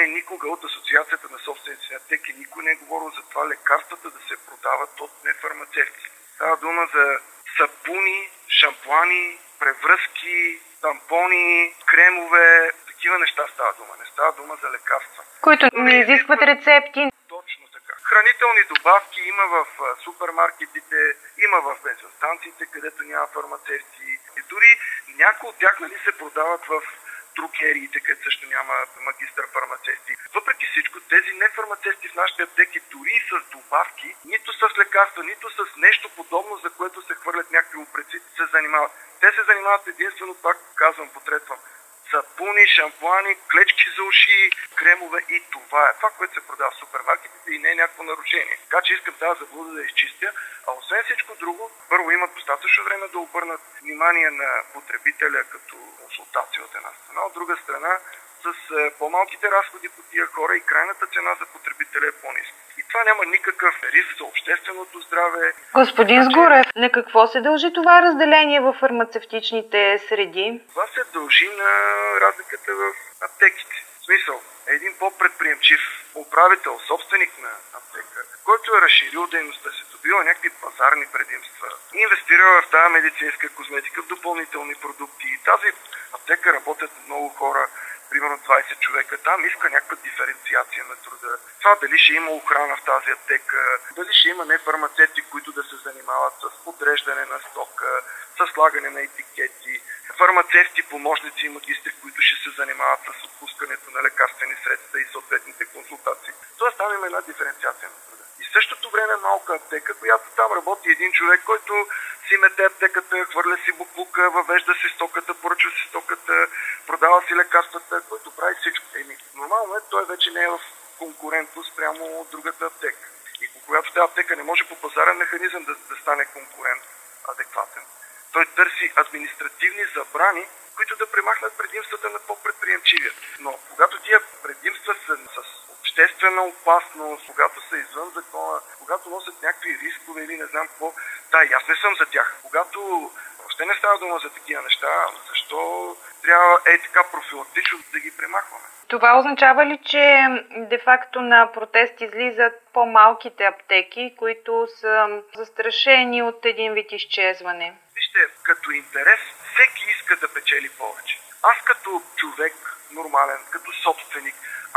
никога от Асоциацията на собственици на аптеки никой не е говорил за това лекарствата да се продават от нефармацевти. Става дума за сапуни, шампуани, превръзки, тампони, кремове, такива неща става дума. Не става дума за лекарства. Които не изискват рецепти. Точно така. Хранителни добавки има в супермаркетите, има в бензиностанциите, където няма фармацевти. И дори някои от тях се продават в дрогериите, където също няма магистър фармацевти. Въпреки всичко, тези нефармацевти в нашите аптеки, дори и с добавки, нито с лекарства, нито с нещо подобно, за което се хвърлят някакви упреци, се занимават. Те се занимават единствено, пак казвам, потретвам, сапуни, шампуани, клечки за уши, кремове и това е. Това, което се продава в супермаркетите и не е някакво нарушение. Така че искам тази заблуда да изчистя. А освен всичко друго, първо имат достатъчно време да обърнат внимание на потребителя като консултация от една страна. От друга страна, с по-малките разходи по тия хора и крайната цена за потребителя е по-ниска. И това няма никакъв риск за общественото здраве. Господин Сгурев, на какво се дължи това разделение в фармацевтичните среди? Това се дължи на разликата в аптеките. В смисъл, един по-предприемчив управител, собственик на аптека, който е разширил дейността си, добива някакви пазарни предимства, инвестира в тази медицинска козметика, в допълнителни продукти. Тази аптека работят много хора, примерно 20 човека. Там иска някаква диференциация на труда. Това дали ще има охрана в тази аптека, дали ще има нефармацевти, които да се занимават с подреждане на стока, с слагане на етикети, фармацевти, помощници и магистри, които ще се занимават с отпускането на лекарствени средства и съответните консултации. Тоест там има една диференциация на труда. И в същото време малка аптека, която там работи един човек, който си мете аптеката, хвърля си буклука, въвежда си стоката, поръчва си стоката, продава си лекарствата, който прави всичко. Нормално е, той вече не е в конкурентност спрямо от другата аптека. И когато тази аптека не може по пазарен механизъм да стане конкурент адекватен, той търси административни забрани, които да премахнат предимствата на по-предприемчивия. Но когато тия предимства са с обществена опасност, когато са извън закона, когато носят някакви рискове или не знам какво, да, и аз не съм за тях. Когато още не става дума за такива неща, защо трябва така профилактично да ги премахваме? Това означава ли, че де-факто на протест излизат по-малките аптеки, които са застрашени от един вид изчезване? Вижте, като интерес всеки иска да печели повече. Аз като човек, нормален, като собственик,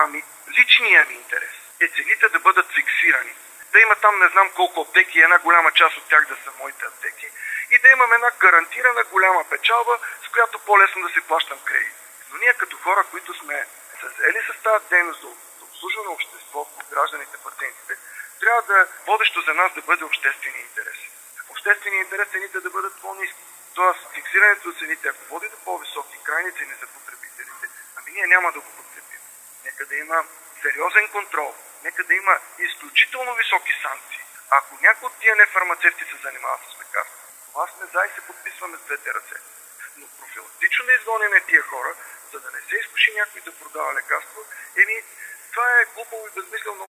личният ми интерес е цените да бъдат фиксирани. Да има там не знам колко аптеки, една голяма част от тях да са моите аптеки и да имам една гарантирана голяма печалба, с която по-лесно да си плащам кредит. Но ние като хора, които сме се заели с тази дейност за обслужване на обществото, гражданите, пациентите, трябва да водещо за нас да бъде обществения интерес. Общественият интерес цените да бъдат по-ниски. Тоест, фиксирането на цените, ако води до по-високи крайни цени за потребителите, ние няма да го подкрепим. Нека да има сериозен контрол, нека да има изключително високи санкции. Ако някой от тия нефармацевти се занимава с лекарства, това сме за и се подписваме с двете ръце. Но профилактично да изгоним тия хора, за да не се изкуши някой да продава лекарство, това е глупаво и безмислено.